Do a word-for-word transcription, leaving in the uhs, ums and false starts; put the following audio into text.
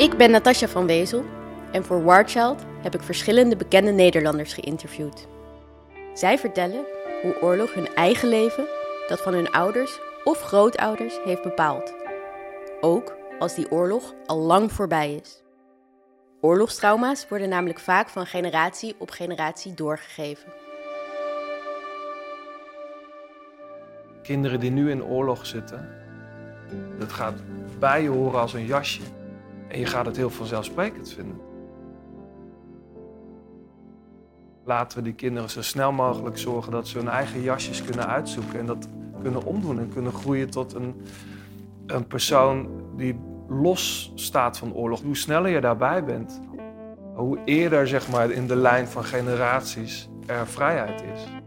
Ik ben Natasja van Wezel en voor War Child heb ik verschillende bekende Nederlanders geïnterviewd. Zij vertellen hoe oorlog hun eigen leven, dat van hun ouders of grootouders, heeft bepaald. Ook als die oorlog al lang voorbij is. Oorlogstrauma's worden namelijk vaak van generatie op generatie doorgegeven. Kinderen die nu in oorlog zitten, dat gaat bij je horen als een jasje. En je gaat het heel vanzelfsprekend vinden. Laten we die kinderen zo snel mogelijk zorgen dat ze hun eigen jasjes kunnen uitzoeken. En dat kunnen omdoen en kunnen groeien tot een, een persoon die los staat van oorlog. Hoe sneller je daarbij bent, hoe eerder zeg maar, in de lijn van generaties er vrijheid is.